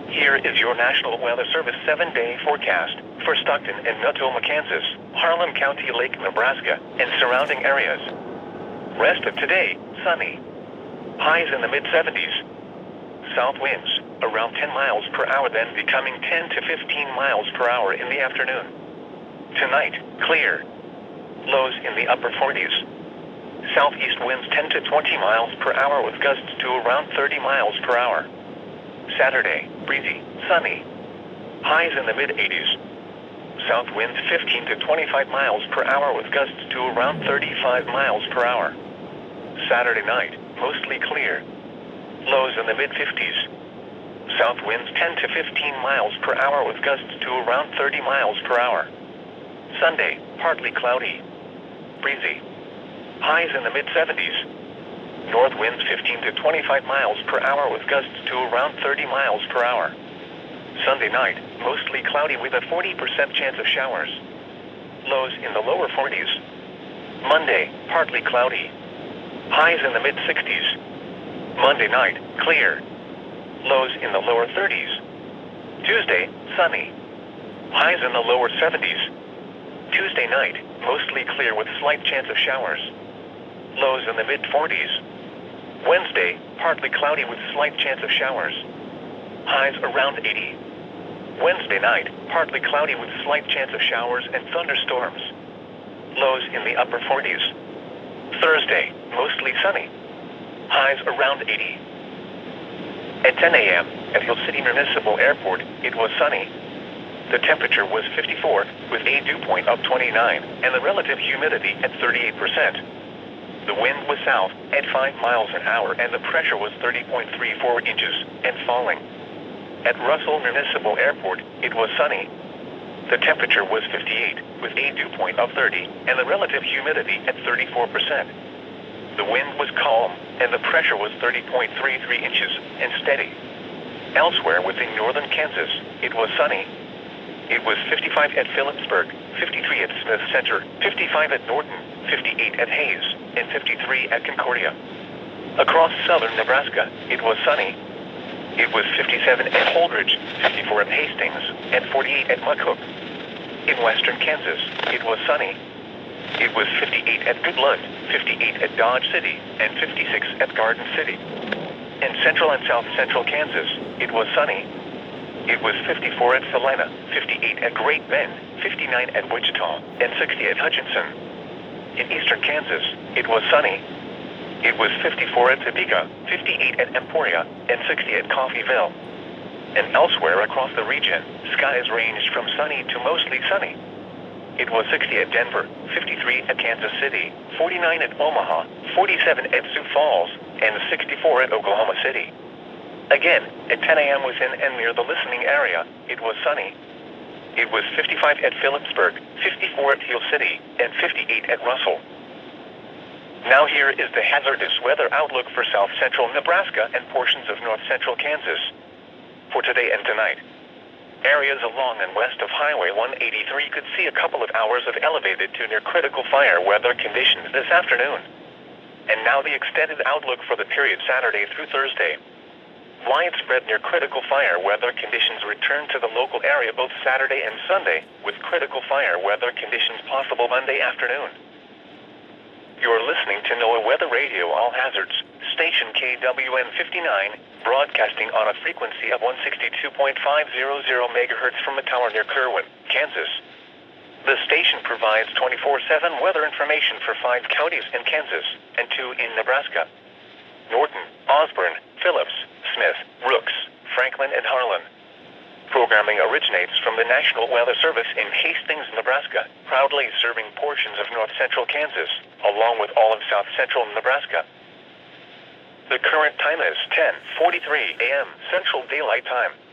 Here is your National Weather Service 7-day forecast for Stockton and Multnomah, Kansas, Harlan County, Lake, Nebraska, and surrounding areas. Rest of today, sunny. Highs in the mid-70s. South winds around 10 miles per hour, then becoming 10 to 15 miles per hour in the afternoon. Tonight, clear. Lows in the upper 40s. Southeast winds 10 to 20 miles per hour with gusts to around 30 miles per hour. Saturday, breezy, sunny. Highs in the mid-80s. South winds 15 to 25 miles per hour with gusts to around 35 miles per hour. Saturday night, mostly clear. Lows in the mid-50s. South winds 10 to 15 miles per hour with gusts to around 30 miles per hour. Sunday, partly cloudy. Breezy. Highs in the mid-70s. North winds 15 to 25 miles per hour with gusts to around 30 miles per hour. Sunday night, mostly cloudy with a 40% chance of showers. Lows in the lower 40s. Monday, partly cloudy. Highs in the mid-60s. Monday night, clear. Lows in the lower 30s. Tuesday, sunny. Highs in the lower 70s. Tuesday night, mostly clear with slight chance of showers. Lows in the mid-40s. Wednesday, partly cloudy with slight chance of showers. Highs around 80. Wednesday night, partly cloudy with slight chance of showers and thunderstorms. Lows in the upper 40s. Thursday, mostly sunny. Highs around 80. At 10 a.m. at Hill City Municipal Airport, it was sunny. The temperature was 54 with a dew point of 29 and the relative humidity at 38%. The wind was south at 5 miles an hour and the pressure was 30.34 inches and falling. At Russell Municipal Airport, it was sunny. The temperature was 58 with a dew point of 30 and the relative humidity at 34%. The wind was calm and the pressure was 30.33 inches and steady. Elsewhere within northern Kansas, it was sunny. It was 55 at Phillipsburg, 53 at Smith Center, 55 at Norton, 58 at Hayes, and 53 at Concordia. Across southern Nebraska, it was sunny. It was 57 at Holdridge, 54 at Hastings, and 48 at Muck Hook. In western Kansas, it was sunny. It was 58 at Goodland, 58 at Dodge City, and 56 at Garden City. In central and south central Kansas, it was sunny. It was 54 at Salina, 58 at Great Bend, 59 at Wichita, and 60 at Hutchinson. In eastern Kansas, it was sunny. It was 54 at Topeka, 58 at Emporia, and 60 at Coffeyville. And elsewhere across the region, skies ranged from sunny to mostly sunny. It was 60 at Denver, 53 at Kansas City, 49 at Omaha, 47 at Sioux Falls, and 64 at Oklahoma City. Again, at 10 a.m. within and near the listening area, it was sunny. It was 55 at Phillipsburg, 54 at Hill City, and 58 at Russell. Now here is the hazardous weather outlook for south central Nebraska and portions of north central Kansas. For today and tonight, areas along and west of Highway 183 could see a couple of hours of elevated to near critical fire weather conditions this afternoon. And now the extended outlook for the period Saturday through Thursday. Widespread near critical fire weather conditions return to the local area both Saturday and Sunday, with critical fire weather conditions possible Monday afternoon. You're listening to NOAA Weather Radio All Hazards, station KWN 59, broadcasting on a frequency of 162.500 MHz from a tower near Kerwin, Kansas. The station provides 24/7 weather information for 5 counties in Kansas and 2 in Nebraska: Norton, Osborne, Phillips, Smith, Rooks, Franklin, and Harlan. Programming originates from the National Weather Service in Hastings, Nebraska, proudly serving portions of north central Kansas, along with all of south central Nebraska. The current time is 10:43 a.m. Central Daylight Time.